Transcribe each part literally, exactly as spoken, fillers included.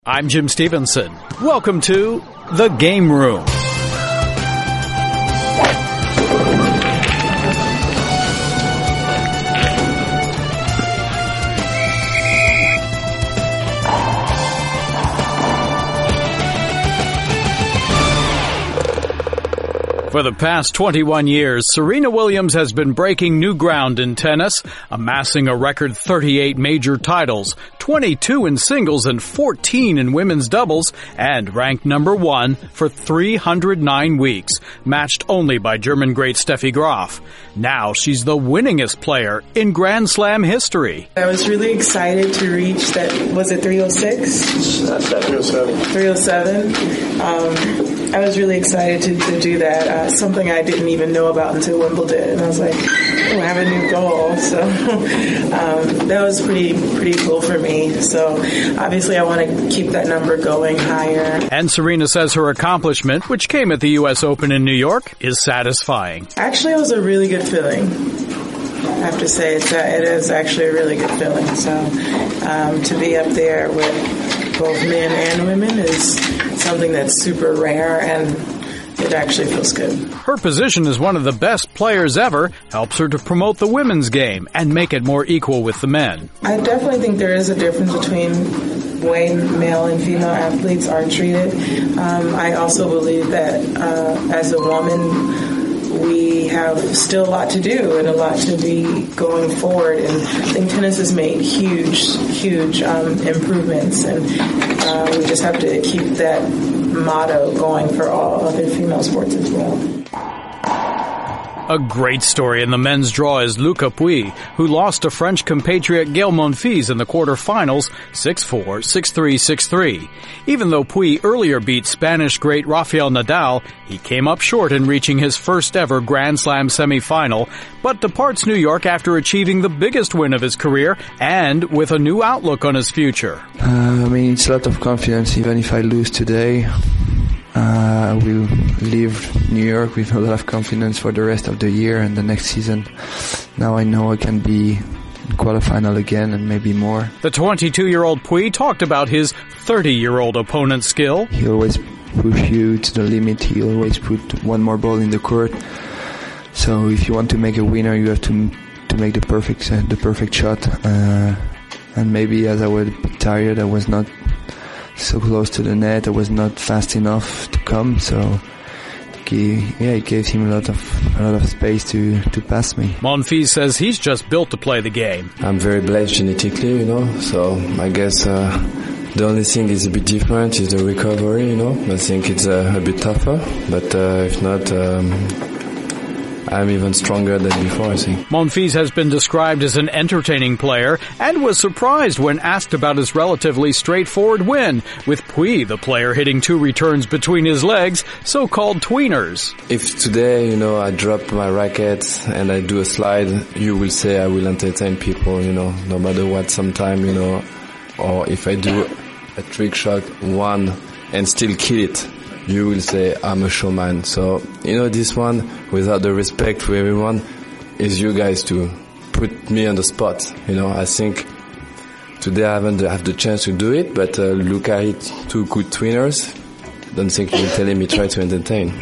I'm Jim Stevenson. Welcome to The Game Room. For the past twenty-one years, Serena Williams has been breaking new ground in tennis, amassing a record thirty-eight major titles, twenty-two in singles and fourteen in women's doubles, and ranked number one for three hundred nine weeks, matched only by German great Steffi Graf. Now she's the winningest player in Grand Slam history. I was really excited to reach that, was it three oh six? That's that three oh seven. three oh seven. Um, I was really excited to, to do that. Uh, something I didn't even know about until Wimbledon. And I was like, oh, I have a new goal. So um, that was pretty pretty cool for me. So obviously I want to keep that number going higher. And Serena says her accomplishment, which came at the U S Open in New York, is satisfying. Actually, it was a really good feeling. I have to say it's a, it is actually a really good feeling. So um, to be up there with both men and women is something that's super rare, and it actually feels good. Her position as one of the best players ever helps her to promote the women's game and make it more equal with the men. I definitely think there is a difference between the way male and female athletes are treated. Um, I also believe that uh, as a woman, we have still a lot to do and a lot to be going forward. And I think tennis has made huge, huge um, improvements, and uh, we just have to keep that motto going for all other female sports as well. A great story in the men's draw is Luca Pouille, who lost to French compatriot Gael Monfils in the quarterfinals six four, six three, six three. Even though Pouille earlier beat Spanish great Rafael Nadal, he came up short in reaching his first ever Grand Slam semifinal, but departs New York after achieving the biggest win of his career and with a new outlook on his future. Uh, I mean, it's a lot of confidence. Even if I lose today, Uh, I will leave New York with a lot of confidence for the rest of the year and the next season. Now I know I can be in quarterfinal again and maybe more. The twenty-two-year-old Pouille talked about his thirty-year-old opponent's skill. He always push you to the limit. He always put one more ball in the court. So if you want to make a winner, you have to to make the perfect uh, the perfect shot. Uh, and maybe as I was a bit tired, I was not so close to the net. I was not fast enough to come, so he, yeah, it gave him a lot of a lot of space to to pass me. Monfils says he's just built to play the game. I'm very blessed genetically, you know, so I guess uh, the only thing is a bit different is the recovery, you know. I think it's uh, a bit tougher, but uh, if not, um, I'm even stronger than before, I think. Monfils has been described as an entertaining player and was surprised when asked about his relatively straightforward win, with Pouille, the player, hitting two returns between his legs, so-called tweeners. If today, you know, I drop my racket and I do a slide, you will say I will entertain people, you know, no matter what, sometime, you know, or if I do a trick shot, one, and still kill it, you will say I'm a showman. So, you know, this one, without the respect for everyone, is you guys to put me on the spot. You know, I think today I haven't had the chance to do it, but uh, look at it, two good tweeners. Don't think you're telling me try to entertain.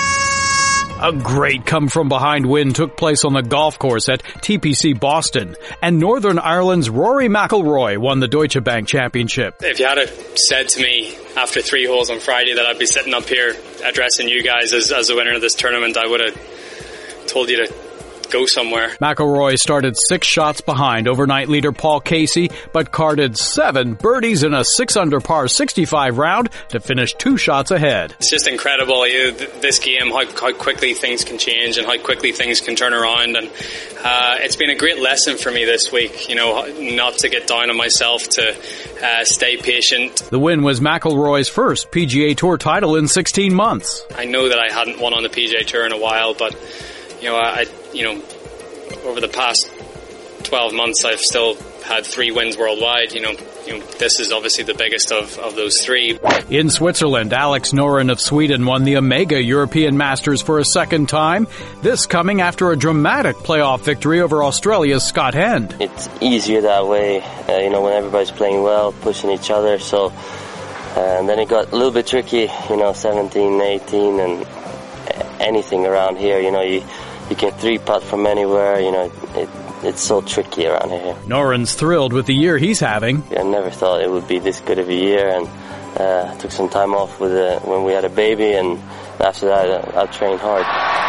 A great come-from-behind win took place on the golf course at T P C Boston, and Northern Ireland's Rory McIlroy won the Deutsche Bank Championship. If you had said to me after three holes on Friday that I'd be sitting up here addressing you guys as, as the winner of this tournament, I would have told you to go somewhere. McIlroy started six shots behind overnight leader Paul Casey, but carded seven birdies in a six-under par sixty-five round to finish two shots ahead. It's just incredible, you, this game, how, how quickly things can change and how quickly things can turn around. And uh, it's been a great lesson for me this week, you know, not to get down on myself, to uh, stay patient. The win was McIlroy's first P G A Tour title in sixteen months. I know that I hadn't won on the P G A Tour in a while, but you know, I, you know, over the past twelve months, I've still had three wins worldwide. You know, you know, this is obviously the biggest of, of those three. In Switzerland, Alex Noren of Sweden won the Omega European Masters for a second time. This coming after a dramatic playoff victory over Australia's Scott Hend. It's easier that way, uh, you know, when everybody's playing well, pushing each other. So and then it got a little bit tricky, you know, seventeen, eighteen, and anything around here, you know, you you can three putt from anywhere, you know, it, it's so tricky around here. Noren's thrilled with the year he's having. I never thought it would be this good of a year, and uh, took some time off with a, when we had a baby, and after that I, I trained hard.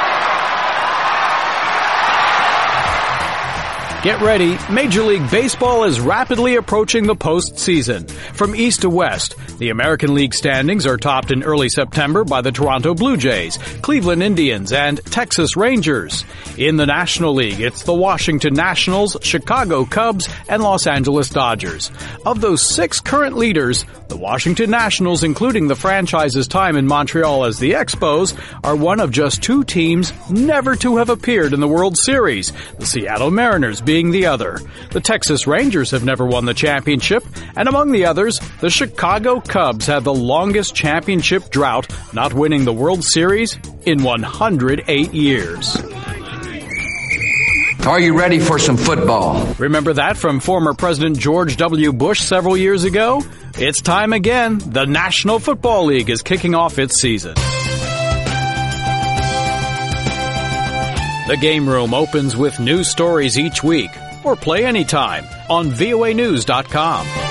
Get ready, Major League Baseball is rapidly approaching the postseason. From east to west, the American League standings are topped in early September by the Toronto Blue Jays, Cleveland Indians, and Texas Rangers. In the National League, it's the Washington Nationals, Chicago Cubs, and Los Angeles Dodgers. Of those six current leaders, the Washington Nationals, including the franchise's time in Montreal as the Expos, are one of just two teams never to have appeared in the World Series, the Seattle Mariners being the other. The Texas Rangers have never won the championship, and among the others, the Chicago Cubs have the longest championship drought, not winning the World Series in one hundred eight years. Are you ready for some football? Remember that from former President George W. Bush several years ago? It's time again. The National Football League is kicking off its season. The Game Room opens with news stories each week, or play anytime on V O A news dot com.